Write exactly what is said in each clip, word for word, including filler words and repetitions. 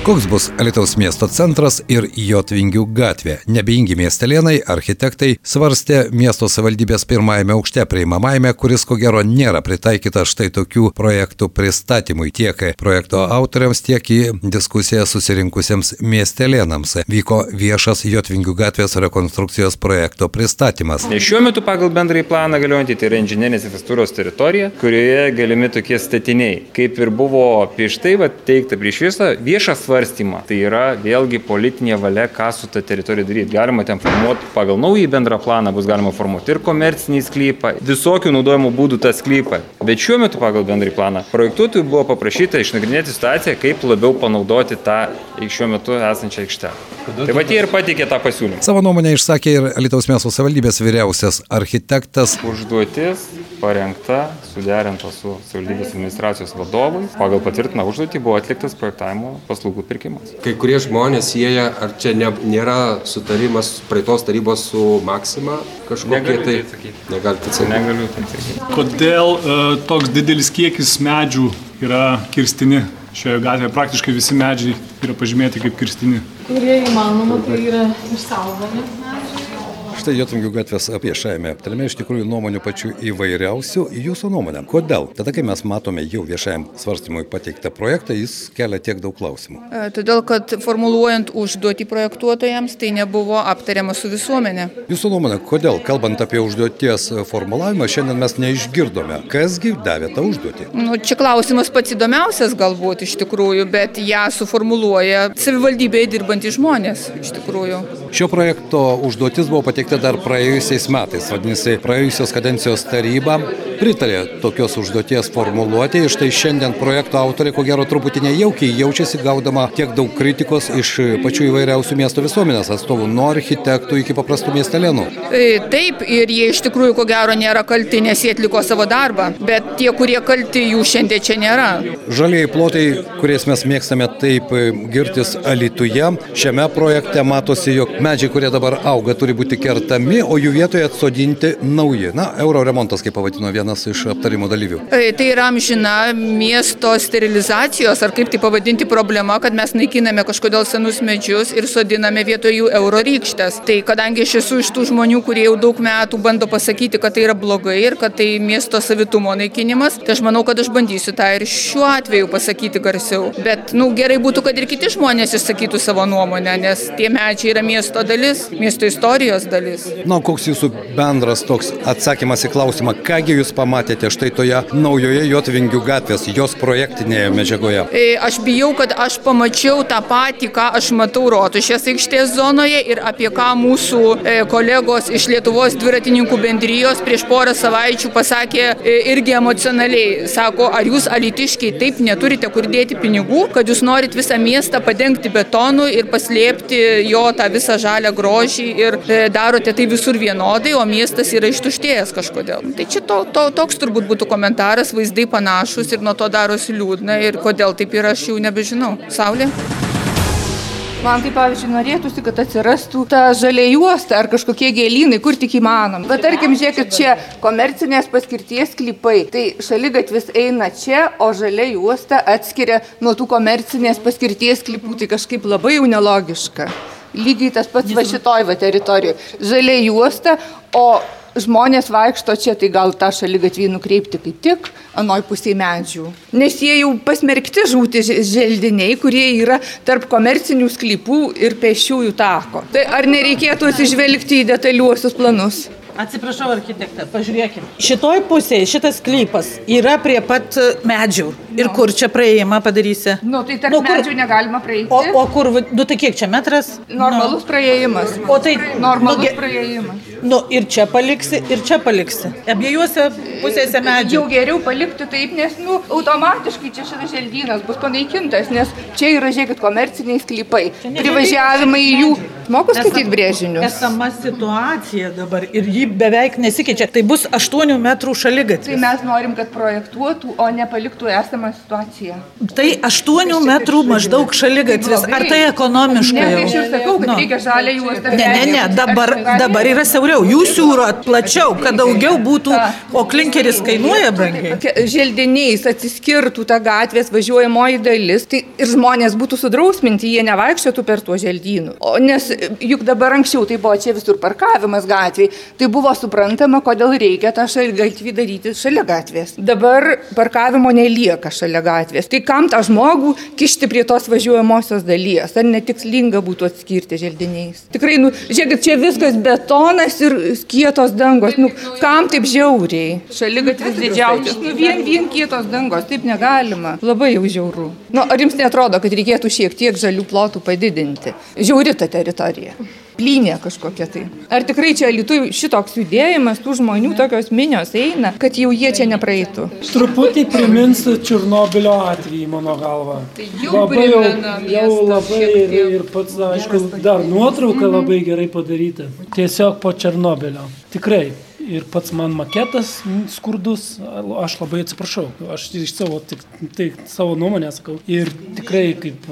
Koks bus Alytaus miesto centras ir Jotvingių gatvė? Neabejingi miestelėnai, architektai svarstė miesto savivaldybės pirmajame aukšte priimamajame, kuris ko gero nėra pritaikyta štai tokių projektų pristatymui tiek projekto autoriams, tiek į diskusiją susirinkusiems miestelėnams. Vyko viešas Jotvingių gatvės rekonstrukcijos projekto pristatymas. Šiuo metu pagal bendrąjį planą galiojantį tai yra inžinerinės infrastruktūros teritorija, kurioje galimi tokie statiniai. Kaip ir buvo prieš tai va, teikta prieš visą viešas svarstymą. Tai yra vėlgi politinė valia, ką su ta teritorija daryti. Galima ten formuoti pagal naują bendrą planą, bus galima formuoti ir komercinį sklypą, visokių naudojimo būdų tą sklypą. Bet šiuo metu pagal bendrąjį planą projektuotojų buvo paprašyta išnagrinėti situaciją, kaip labiau panaudoti tą šiuo metu esančią aikštelę. Tai va jie ir pateikė tą pasiūlymą. Savo nuomonę išsakė ir Alytaus miesto savivaldybės vyriausias architektas. Užduotis parengta, suderinta su savivaldybės administracijos vadovais. Pagal patvirtiną užduotį buvo atliktas projektavimo paslaugų pirkimas. Kai kurie žmonės sieja, ar čia ne, nėra sutarimas praeitos tarybos su Maxima kažkokie tai? Negalite atsakyti. Negaliu tai atsakyti. Kodėl uh, toks didelis kiekis medžių yra kirstini šioje gatvėje? Praktiškai visi medžiai yra pažymėti kaip kirstini. Kurie įmanoma, tai yra išsaugomi medžiai. Štai Jotvingių gatvės viešajame aptarime iš tikrųjų nuomonių pačių įvairiausių. Jūsų nuomonė, kodėl? Tada, kai mes matome jau viešajam svarstymui pateiktą projektą, jis kelia tiek daug klausimų. Todėl, kad formuluojant užduotį projektuotojams, tai nebuvo aptariama su visuomenė. Jūsų nuomonė, kodėl, kalbant apie užduoties formulavimą, šiandien mes neišgirdome, kasgi davė tą užduotį? Nu, čia klausimas pats įdomiausias galbūt iš tikrųjų, bet ją suformuluoja savivaldybėje dirbantys žmonės iš tikrųjų. Šio projekto užduotis buvo pateikta dar praėjusiais metais, vadinasi, praėjusios kadencijos taryba pritarė tokios užduoties formuluoti ir štai šiandien projekto autoriai ko gero truputį nejaukiai jaučiasi gaudama tiek daug kritikos iš pačių įvairiausių miesto visuomenės atstovų, nuo architektų iki paprastų miestelėnų. Taip, ir jie iš tikrųjų ko gero nėra kalti, nes jie atliko savo darbą, bet tie, kurie kalti, jų šiandien čia nėra. Žalieji plotai, kuriais mes mėgstame taip girtis Alytuje, šiame projekte matosi, jog medžiai, kurie dabar auga, turi būti kertami, o jų vietoje atsodinti nauji. Na, euro remontas, kaip pavadino vienas iš aptarimo dalyvių. Tai yra amžina miesto sterilizacijos, ar kaip tai pavadinti, problema, kad mes naikiname kažkodėl senus medžius ir sodiname vietoj jų euro rykštės. Tai kadangi aš esu iš tų žmonių, kurie jau daug metų bando pasakyti, kad tai yra blogai ir kad tai miesto savitumo naikinimas, tai aš manau, kad aš bandysiu tą ir šiuo atveju pasakyti garsiau. Bet, nu, gerai būtų, kad ir kiti žmonės išsakytų savo nuomonę, nes tie medžiai yra miesto dalis, miesto istorijos dalis. Na, koks jūsų bendras toks atsakymas į klausimą, kągi jūs pamatėte štai toje naujoje Jotvingių gatvės, jos projektinėje medžiagoje? Aš bijau, kad aš pamačiau tą patį, ką aš matau Rotušės aikštės zonoje ir apie ką mūsų kolegos iš Lietuvos dviratininkų bendrijos prieš porą savaičių pasakė irgi emocionaliai. Sako, ar jūs alytiškiai taip neturite kur dėti pinigų, kad jūs norit visą miestą padengti betonu ir paslėpti jo tą visą žalią grožį ir darote tai visur vienodai, o miestas yra ištuštėjęs kažkodėl. Tai čia to, to, toks turbūt būtų komentaras, vaizdai panašus ir nuo to darosi liūdna ir kodėl taip yra, aš jau nebežinau. Saulė? Man tai, pavyzdžiui, norėtųsi, kad atsirastų ta žalia juosta ar kažkokie gėlynai, kur tik įmanom. Bet tarkim, žiūrėkit, čia komercinės paskirties sklypai. Tai šaligatvis eina čia, o žalia juosta atskiria nuo tų komercinės paskirties sklypų. Tai kažkaip labai jau nelogiška. Lygiai tas pats va šitoj va teritorijoje. Žalia juosta, o žmonės vaikšto čia, tai gal tą šaligatvį nukreipti kaip tik anoj pusėje medžių. Nes jie jau pasmerkti žūti želdiniai, kurie yra tarp komercinių sklypų ir pėsčiųjų tako. Tai ar nereikėtų atsižvelgti į detaliuosius planus? Atsiprašau, architektą, pažiūrėkime. Šitoj pusėje šitas sklypas yra prie pat medžių. Ir no. Kur čia praėjimą padarysi? Nu, tai tarp nu, kur... medžių negalima praeiti. O, o kur, nu tai kiek čia metras? Normalus no. praėjimas. O tai... Normalus nu, praėjimas. Nu, ir čia paliksi, ir čia paliksi. Abiejuose pusėse medžių. Jau geriau palikti taip, nes, nu, automatiškai čia šitas želdynas bus panaikintas, nes čia yra, žiūrėkit, komerciniai sklypai. Privažiavimai jų... Moku skaityti brėžinius. Esama situacija dabar ir ji beveik nesikeičia. Tai bus aštuonių metrų šaligatvis. Tai mes norim, kad projektuotų, o nepaliktų esamą situaciją. Tai aštuonių metrų maždaug šaligatvis. Ar tai ekonomiškai? Ne, tai aš ir sakau, kad no. reikia žalę juostą. Ne, ne, ne, dabar, dabar yra siauriau. Jūs siūrot plačiau, kad daugiau būtų, o klinkeris kainuoja brangiai. Želdiniais atsiskirtų ta gatvės važiuojamoji dalis, tai ir žmonės būtų sudrausminti, jie nevaikščiotų per tuo želdynų. O nes juk dabar anksčiau tai buvo čia visur parkavimas gatviai, tai buvo suprantama, kodėl reikia tą šaligatvį daryti šalia gatvės. Dabar parkavimo nelieka šalia gatvės. Tai kam tą žmogų kišti prie tos važiuojamosios dalies? Ar netikslinga būtų atskirti želdiniais? Tikrai, nu, žiūrėkit, čia viskas betonas ir kietos dangos. Nu, kam taip žiauriai? Šaligatvis didžiausias. Nu, vien, vien kietos dangos. Taip negalima. Labai jau žiauru. Nu, ar jums netrodo, kad reikėtų šiek tiek žalių plotų padidinti? Žiauri ta teritorija. Plynė kažkokia tai. Ar tikrai čia Alytuj šitoks judėjimas, tų žmonių tokios minios eina, kad jau jie čia nepraeitų? Truputį primins Černobylio atvejį, mano galva. Tai jau labai, jau, jau labai ir, ir pats, aišku, dar nuotrauka labai gerai padaryta. Tiesiog po Černobylio. Tikrai. Ir pats man maketas skurdus, aš labai atsiprašau, aš iš savo, tik, tai, savo nuomonę sakau. Ir tikrai, kaip,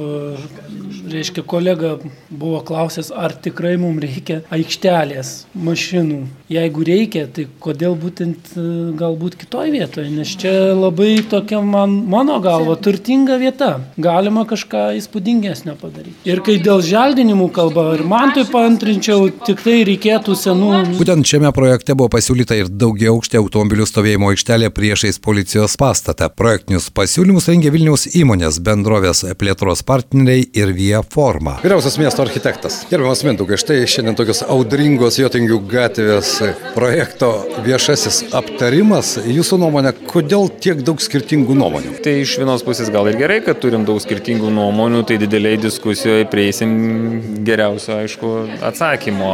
reiškia, kolega buvo klausęs, ar tikrai mums reikia aikštelės mašinų. Jeigu reikia, tai kodėl būtent galbūt kitoj vietoje, nes čia labai tokia man, mano galva turtinga vieta. Galima kažką įspūdingesnio padaryti. Ir kai dėl želdinimų kalba, ir man tai paantrinčiau, tik tai reikėtų senų. Būtent šiame projekte buvo pasiūlyta ir daugiaaukštė automobilių stovėjimo aikštelė priešais policijos pastatą. Projektinius pasiūlymus rengė Vilniaus įmonės bendrovės plėtros partneriai ir Via Forma. Vyriausias miesto architektas. Gerbiamas Mindaugai, štai šiandien tokios audringos Jotingių gatvės projekto viešasis aptarimas. Jūsų nuomonė, kodėl tiek daug skirtingų nuomonių? Tai iš vienos pusės gal ir gerai, kad turim daug skirtingų nuomonių, tai dideliai diskusijoje prieisim geriausio, aišku, atsakymo.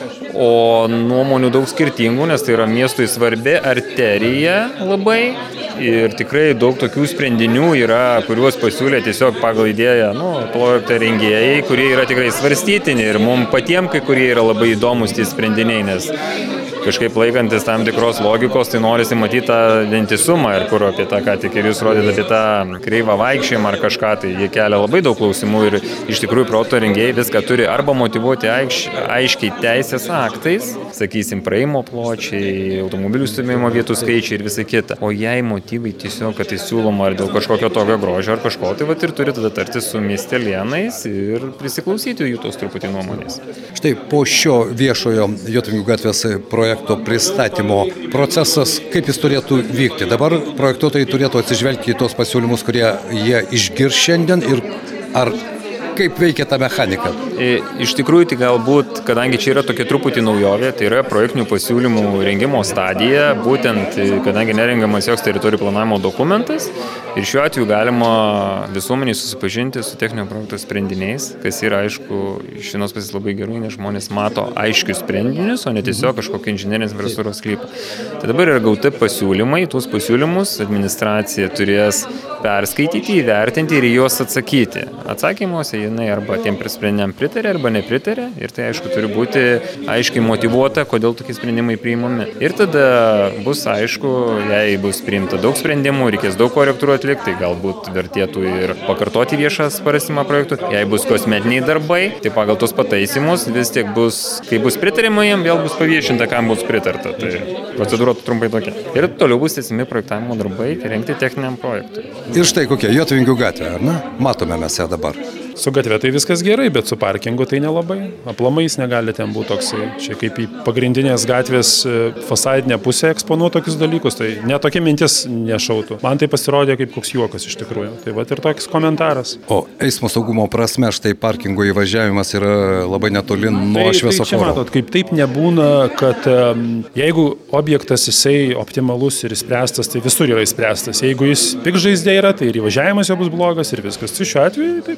O nuomonių daug skirtingų, nes tai yra miestui svarbi arterija labai ir tikrai daug tokių sprendinių yra, kuriuos pasiūlė tiesiog pagal idėją, nu, projekto rengėjai, kurie yra tikrai svarstytini ir mums patiems kai kurie yra labai įdomus tie sprendiniai, nes kažkaip laikantis tam tikros logikos, tai norisi matyti tą vientisumą ir kur apie tą, ką tik ir jūs rodėte apie tą kreivą vaikščiojimą ar kažką, tai jie kelia labai daug klausimų ir iš tikrųjų projekto rengėjai viską turi arba motyvuoti aiš, aiškiai teisės aktais, sakysim, praėjimo pločiai, automobilių stovėjimo vietų skaičiai ir visa kita. O jei motyvai tiesiog, kad tai siūloma ar dėl kažkokio tokio grožio ar kažko, tai vat ir turi tada tarti su miestelėnais ir prisiklausyti jų tos truputį nuomonės. Štai po šio viešojo Jotingių gatvės projekto pristatymo procesas, kaip jis turėtų vykti. Dabar projektuotojai turėtų atsižvelgti į tos pasiūlymus, kurie jie išgirs šiandien ir ar kaip veikia ta mechanika? Iš tikrųjų, tai galbūt, kadangi čia yra tokia truputį naujovė, tai yra projektinių pasiūlymų rengimo stadija, būtent, kadangi nerengiamas joks teritorijų planavimo dokumentas, ir šiuo atveju galima visuomeniai susipažinti su techninio projekto sprendiniais, kas yra, aišku, iš vienos pusės labai gerai, nes žmonės mato aiškius sprendinius, o ne tiesiog kažkokį inžinerinės infrastruktūros sklypą. Tai dabar yra gauti pasiūlymai, tuos pasiūlymus administracija turės perskaityti, įvertinti ir juos atsakyti. Atsakymuose jinai arba tiem sprendiniam pritarė, arba nepritarė, ir tai, aišku, turi būti aiškiai motyvuota, kodėl tokie sprendimai priimami. Ir tada bus aišku, jei bus priimta daug sprendimų, reikės daug korektūrų atlikti, tai galbūt vertėtų ir pakartoti viešą svarstymą projektų. Jei bus kosmetiniai darbai, tai pagal tos pataisymus vis tiek bus, kai bus pritarima jiem, vėl bus paviešinta, kam bus pritarta. Tai procedūra trumpai tokia. Ir toliau bus tęsiami projektavimo darbai, rengti techniniam projektui. Ir štai kokia Jotingių gatvė, ar ne? Matome mes ją dabar. Su gatvė tai viskas gerai, bet su parkingu tai nelabai. Aplamai jis negali ten būti toksai, čia kaip į pagrindinės gatvės fasadinę pusę eksponuoti tokius dalykus, tai netokia mintis nešautų. Man tai pasirodė kaip koks juokas iš tikrųjų. Tai va ir toks komentaras. O eismo saugumo prasme, štai parkingo įvažiavimas yra labai netoli nuo tai, šviesoforo. Tai čia matot, kaip taip nebūna, kad um, jeigu objektas jisai optimalus ir išspręstas, tai visur yra išspręstas. Jeigu jis pikžaizdė yra, tai ir įvažiavimas jo bus blogas ir viskas. Tai šiuo atveju taip įvažiavimas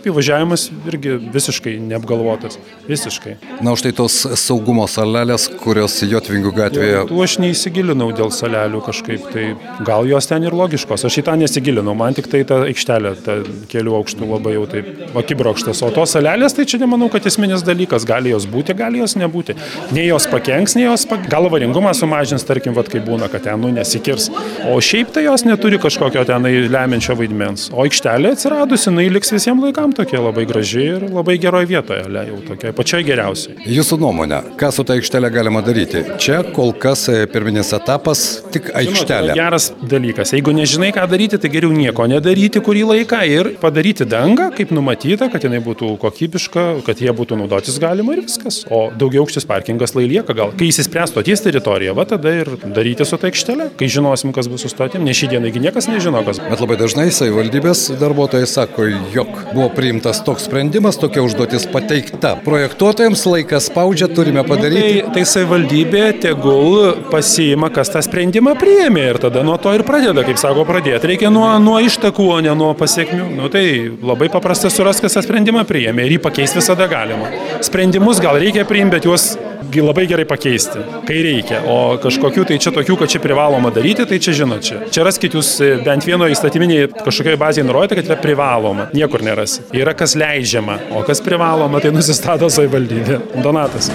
finansavimas irgi visiškai neapgalvotas. Visiškai. Na, štai tos saugumo salelės, kurios Jotvingių gatvėje. Tu aš neįsigilinau dėl salelių kažkaip, tai gal jos ten ir logiškos. Aš į tą nesigilinau, man tik tai ta aikštelė, ta kelių aukštų labai jau taip akibrokštas. O tos salelės, tai čia nemanau, kad esminis dalykas. Gali jos būti, gali jos nebūti. Nei jos pakenks, nei jos pak... gal avaringumą sumažins, tarkim, vat, kai būna, kad ten nu, nesikirs. O šiaip tai jos neturi kažkokio tenai lemiančio vaidmens. O aikštelė atsiradusi, jinai liks visiems laikam tokia labai graži ir labai geroje vietoje, le, jau tokia pačiai geriausiai. Jūsų nuomonė, ką su ta aikštelė galima daryti? Čia kol kas pirminis etapas, tik aikštelė. Žinot, geras dalykas. Jeigu nežinai, ką daryti, tai geriau nieko nedaryti kurį laiką ir padaryti dangą, kaip numatyta, kad jinai būtų kokybiška, kad jie būtų naudotis galima ir viskas. O daugiaaukštis parkingas lai lieka gal. Kai įsispręs stoties teritorija, va tada ir daryti su ta aikštelė, kai žinosim, kas bus su stotim, nes šį dieną niekas nežino, kas. Bet labai dažnai savivaldybės darbuotojai sako, jog buvo priimtas toks sprendimas, tokia užduotis pateikta. Projektuotojams laikas spaudžia, turime padaryti. Nu, tai, tai savivaldybė tegul pasiima, kas tą sprendimą priėmė ir tada nuo to ir pradeda, kaip sako, pradėti. Reikia nuo, nuo ištakų, o ne nuo pasiekmių. Nu, tai labai paprasta suras, kas tą sprendimą priėmė ir jį pakeisti visada galima. Sprendimus gal reikia priimti, bet juos labai gerai pakeisti, kai reikia. O kažkokių tai čia tokių, kad čia privaloma daryti, tai čia žinot čia. Čia raskit jūs bent vieno įstatyminėje kažkokioje bazėje nurodyti, kad yra privaloma. Niekur nerasi. Yra kas leidžiama, o kas privaloma, tai nusistato savivaldybė. Donatas.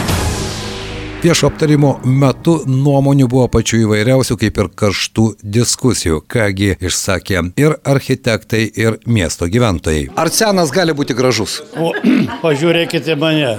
Viešo aptarimo metu nuomonių buvo pačių įvairiausių, kaip ir karštų diskusijų, kągi išsakė ir architektai, ir miesto gyventojai. Ar senas gali būti gražus? O, pažiūrėkite mane.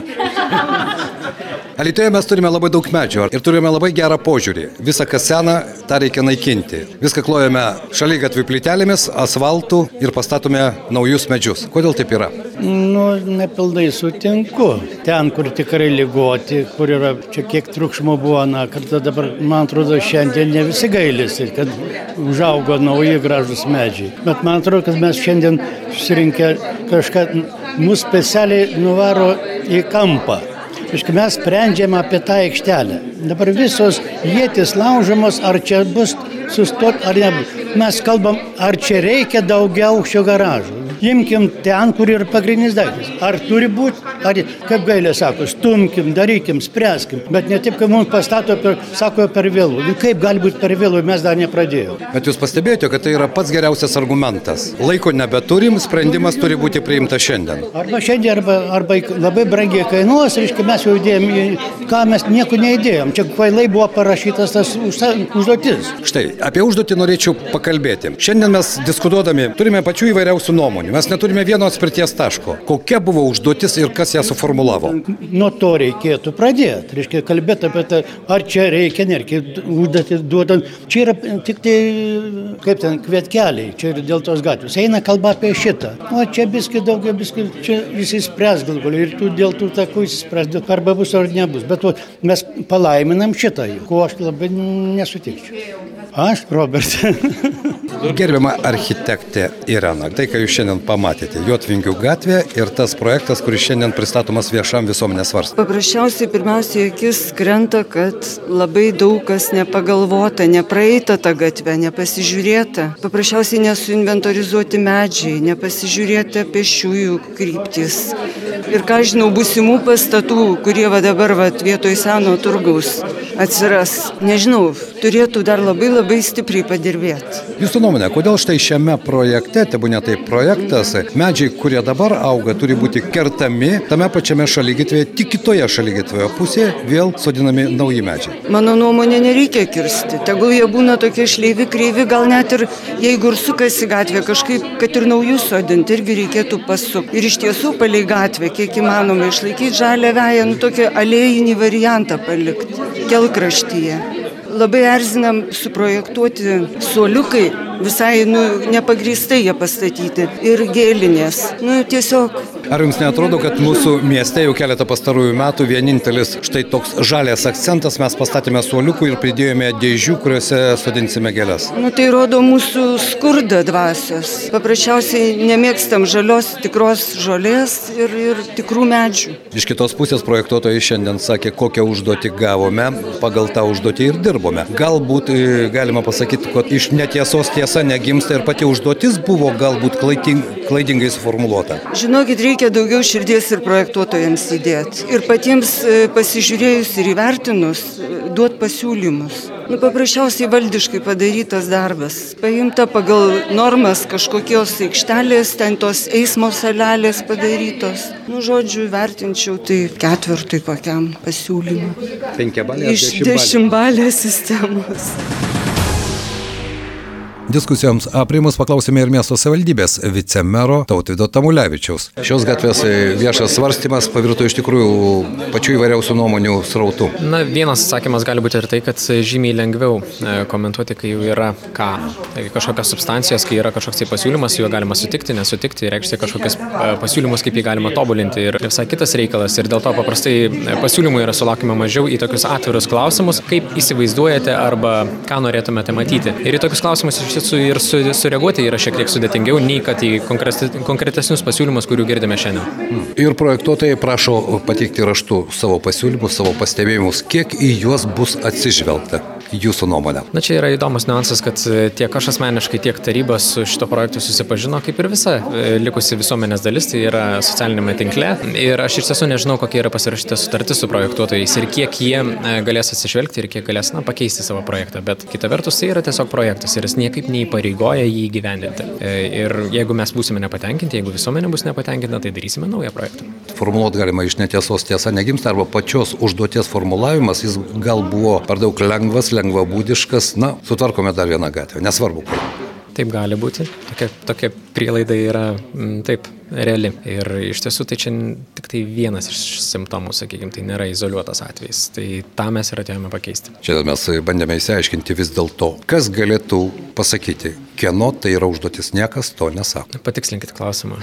Alytuje mes turime labai daug medžių ir turime labai gerą požiūrį. Visą, kas sena, tą reikia naikinti. Viską klojame šaligatvių plytelėmis, asfaltų ir pastatome naujus medžius. Kodėl taip yra? Nu, nepilnai sutinku. Ten, kur tikrai ligoti, kur yra čia kiek triukšmo buvo, na, kad dabar, man atrodo, šiandien ne visi gailisi, kad užaugo nauji gražus medžiai. Bet man atrodo, kad mes šiandien susirinkę kažką, mus specialiai nuvaro į kampą. Iškai mes sprendžiam apie tą aikštelę. Dabar visos ietis laužomos, ar čia bus sustot, ar ne. Mes kalbam, ar čia reikia daugiaaukščio garažų. Imkim ten, kur yra pagrindinis daiktas. Ar turi būti, ar, kaip Gailė sako, stumkim, darykim, spręskim. Bet ne taip, kaip mums pastato, per, sako, per vėlų. Kaip gali būti per vėlų, mes dar nepradėjome. Bet jūs pastebėjote, kad tai yra pats geriausias argumentas. Laiko nebeturim, sprendimas turi būti priimtas šiandien. Arba šiandien, arba, arba labai brangiai kainuos, reiškia, mes jau įdėjom, ką mes nieko neįdėjom. Čia kvailai buvo parašytas tas užduotis. Štai, apie užduotį norėčiau pakalbėti. Šiandien mes diskutuodami turime pačių įvairiausių nuomonių. Mes neturime vieno atspirties taško. Kokia buvo užduotis ir kas ją suformulavo? Nuo to reikėtų pradėti. Reiškia, kalbėti apie tai, ar čia reikia, nereikia užduotį duodant. Čia yra tik tai, kaip ten, kvietkeliai. Čia yra dėl tos gatvės. Eina kalba apie šitą. O čia biskį daugiau, biskį, čia visi spręs galbūt. Ir tu dėl tų takų įsispręs, arba bus ar nebus. Bet o, mes palaiminam šitą, ko aš labai nesutikčiau. Aš, Robert. Gerbiama architektė Irena, tai, ką jūs šiandien pamatėte, Jotvingių gatvė ir tas projektas, kuris šiandien pristatomas viešam visuomenės svarstymui. Paprasčiausiai pirmiausiai akis krenta, kad labai daug kas nepagalvota, nepraeita ta gatvė, nepasižiūrėta. Paprasčiausiai nesuinventorizuoti medžiai, nepasižiūrėti pėsčiųjų kryptis. Ir ką žinau, būsimų pastatų, kurie va dabar va vietoj seno turgaus atsiras. Nežinau, turėtų dar labai labai stipriai padirbėti. Jūsų nuomonė, kodėl štai šiame projekte, tebūnė tai projektas, medžiai, kurie dabar auga, turi būti kertami tame pačiame šaligatvėje, tik kitoje šaligatvėje pusėje vėl sodinami nauji medžiai? Mano nuomonė, nereikia kirsti. Tegul jie būna tokie šleivi, kreivi, gal net ir jeigu ir sukasi gatvė, kažkaip, kad ir naujus sodinti, irgi reikėtų pasukti. Ir iš tiesų palei gatvę, kiek įmanoma, išlaikyti žalią veją, nu tokį alėjinį variantą palikti, kelkraštyje. Labai erzinam suprojektuoti suoliukai, visai nu, nepagrįstai jie pastatyti ir gėlinės. Nu, tiesiog Ar jums neatrodo, kad mūsų mieste jau keletą pastarųjų metų vienintelis štai toks žalias akcentas, mes pastatėme suoliukų ir pridėjome dėžių, kuriuose sodinsime gėles? Nu, tai rodo mūsų skurdą dvasios. Paprasčiausiai nemėgstam žalios tikros žolės ir, ir tikrų medžių. Iš kitos pusės projektuotojai šiandien sakė, kokią užduotį gavome, pagal tą užduotį ir dirbome. Galbūt galima pasakyti, kad iš netiesos tiesa negimsta ir pati užduotis buvo galbūt klaiding, klaidingai suformuluota. Žinokit, reikia daugiau širdies ir projektuotojams įdėti. Ir patiems pasižiūrėjus ir įvertinus, duot pasiūlymus. Nu, paprasčiausiai valdiškai padarytas darbas. Paimta pagal normas kažkokios aikštelės, ten tos eismo salelės padarytos. Nu, žodžiu, vertinčiau tai ketvirtui kokiam pasiūlymui. Penkiabalės, iš dešimtbalės sistemos. Diskusijoms aprimus paklausėme ir miesto savivaldybės vicemero Tautvydo Tamulevičiaus. Šios gatvės viešas svarstymas pavirto iš tikrųjų pačių įvairiausių nuomonių srautų. Na, vienas atsakymas gali būti ir tai, kad žymiai lengviau komentuoti, kai jau yra ką, kažkokios substancijos, kai yra kažkoks pasiūlymas, juo galima sutikti, nesutikti, reikšti kažkokius pasiūlymus, kaip jį galima tobulinti ir visai kitas reikalas. Ir dėl to paprastai pasiūlymų yra sulaukima mažiau į tokius atvirus klausimus, kaip įsivaizduojate arba ką norėtumėte matyti. Ir į tokius klausimus iš ir su, sureaguoti yra šiek tiek sudėtingiau, nei kad į konkretesnius pasiūlymus, kurių girdime šiandien. Ir projektuotojai prašo pateikti raštu savo pasiūlymus, savo pastebėjimus, kiek į juos bus atsižvelgta. Jūsų nuomonė. Na, čia yra įdomus niuansas, kad tiek aš asmeniškai, tiek taryba su šito projektu susipažino, kaip ir visa likusi visuomenės dalis, tai yra socialinėme tinkle. Ir aš iš tiesų nežinau, kokia yra pasirašyta sutartis su projektuotojais ir kiek jie galės atsižvelgti ir kiek galės, na, pakeisti savo projektą. Bet kita vertus, tai yra tiesiog projektas ir jis niekaip neįpareigoja jį įgyvendinti. Ir jeigu mes būsime nepatenkinti, jeigu visuomenė bus nepatenkinta, tai darysime naują projektą. Formuluot galima iš netiesos tiesa negimsta, arba pačios užduoties formulavimas, jis gal buvo per daug lengvas, lengvabūdiškas, na, sutvarkome dar vieną gatvę, nesvarbu kur. Taip gali būti, tokia, tokia prielaida yra m, taip reali ir iš tiesų tai čia tik tai vienas iš simptomų, sakykime, tai nėra izoliuotas atvejis, tai tą mes ir atėjome pakeisti. Šiandien mes bandėme įsiaiškinti vis dėlto, kas galėtų pasakyti, kieno tai yra užduotis, niekas to nesako. Patikslinkite klausimą.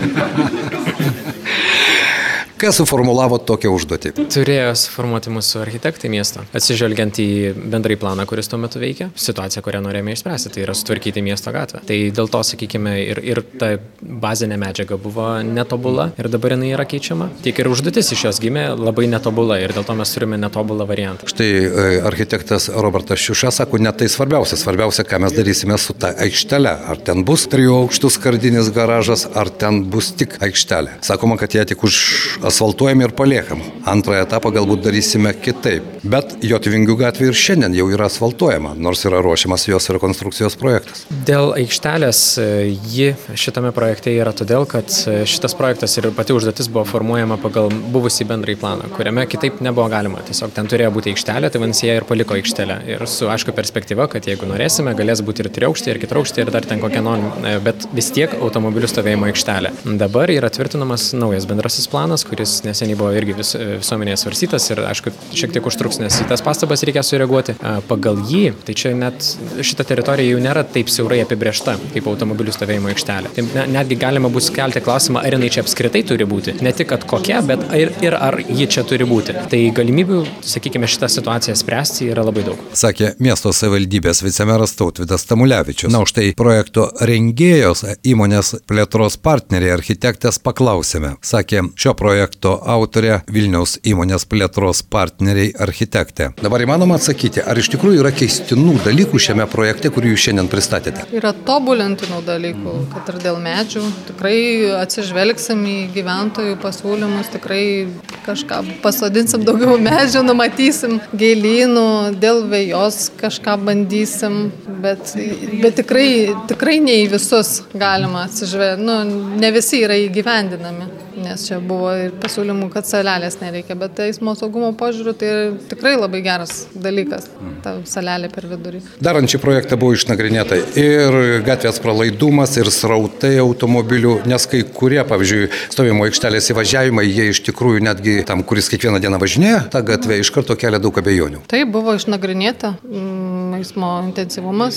Kas suformulavo tokią užduotį? Turėjo suformuoti mūsų architektai miesto, atsižvelgiant į bendrai planą, kuris tuo metu veikia, situaciją, kurią norėjome išspręsti, tai yra sutvarkyti miesto gatvę. Tai dėl to, sakykime, ir, ir ta bazinė medžiaga buvo netobula ir dabar jinai yra keičiama. Tiek ir užduotis iš jos gimė labai netobula ir dėl to mes turime netobulą variantą. Štai architektas Robertas Šiuša sako, ne tai svarbiausia, svarbiausia, ką mes darysime su ta aikštele. Ar ten bus trijų aukštų skardinis garažas, ar ten bus tik aikštelė. Sakoma, kad ją tik už asfaltuojam ir paliekam. Antrąją etapą galbūt darysime kitaip. Bet Jotvingių gatvė ir šiandien jau yra asfaltuojama, nors yra ruošiamas jos rekonstrukcijos projektas. Dėl aikštelės ji šitame projekte yra todėl, kad šitas projektas ir pati užduotis buvo formuojama pagal buvusį bendrąjį planą, kuriame kitaip nebuvo galima. Tiesiog ten turėjo būti aikštelė, tai vadinasi, jie ir paliko aikštelę. Ir su aišku perspektyva, kad jeigu norėsime, galės būti ir triaukštė, ir kitraukštė, ir dar ten kokia norim, bet vis tiek automobilių stovėjimo aikštelė. Dabar yra tvirtinamas naujas bendrasis planas, kuris neseniai buvo irgi vis, visuomenėje svarstytas ir, aišku, šiek tiek užtruks, nes į tas pastabas reikia sureaguoti. Pagal jį, tai čia net šita teritorija jau nėra taip siaurai apibrėžta kaip automobilių stovėjimo aikštelė. Tai netgi galima bus kelti klausimą, ar jinai čia apskritai turi būti. Ne tik, kad kokia, bet ir, ir ar ji čia turi būti. Tai galimybių, sakykime, šitą situaciją spręsti yra labai daug. Sakė miesto savivaldybės vicemeras Tautvydas Tamulevičius. Na, už tai projekto rengėjos įmonės plėtros partneriai architektės paklausėme. Sakė, šio projekto autorė Vilniaus įmonės plėtros partneriai architektė. Dabar įmanoma atsakyti, ar iš tikrųjų yra keistinų dalykų šiame projekte, kurį jūs šiandien pristatėte? Yra tobulintinų dalykų, kad ir dėl medžių. Tikrai atsižvelgsim į gyventojų pasiūlymus, tikrai kažką pasodinsim daugiau medžių, numatysim gėlynų, dėl vejos kažką bandysim, bet, bet tikrai, tikrai ne į visus galima atsižvelgti. Nu, ne visi yra įgyvendinami, nes čia buvo ir pasiūlymų, kad salelės nereikia, bet eismo saugumo požiūriu tai tikrai labai geras dalykas, ta salelė per vidurį. Darant šį projektą buvo išnagrinėta ir gatvės pralaidumas, ir srautai automobilių, nes kai kurie, pavyzdžiui, stovėjimo aikštelės įvažiavimai, jie iš tikrųjų netgi tam, kuris kiekvieną dieną važinėja, ta gatvė iš karto kelia daug abejonių. Tai buvo išnagrinėta, eismo intensyvumas,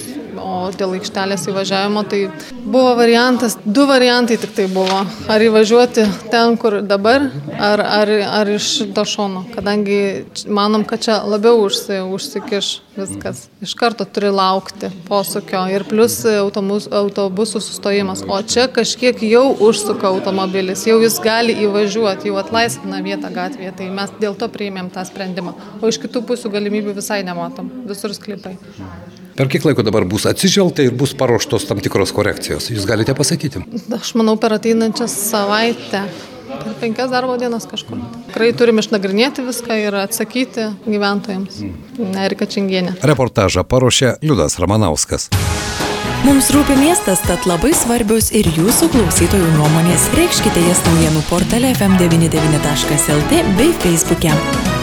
O dėl aikštelės įvažiavimo, tai buvo variantas, du variantai tik tai buvo. Ar įvažiuoti ten, kur dabar, ar, ar, ar iš to šono. Kadangi manom, kad čia labiau užsi, užsikiš viskas. Iš karto turi laukti posūkio ir plus autobus, autobusų sustojimas. O čia kažkiek jau užsuka automobilis, jau jis gali įvažiuoti, jau atlaisvina vietą gatvėje. Tai mes dėl to priėmėm tą sprendimą. O iš kitų pusių galimybių visai nematom. Visur sklypai. Per kiek laiko dabar bus atsižvelgta ir bus paruoštos tam tikros korekcijos? Jūs galite pasakyti? Aš manau, per ateinančią savaitę, per penkias darbo dienas kažkur. Tikrai turim išnagrinėti viską ir atsakyti gyventojams. Erika Čingienė. Reportažą paruošė Liudas Ramanauskas. Mums rūpi miestas, tad labai svarbios ir jūsų klausytojų nuomonės. Reikškite jas naujienų portale ef em devyni devyni taškas el tė bei Facebook'e.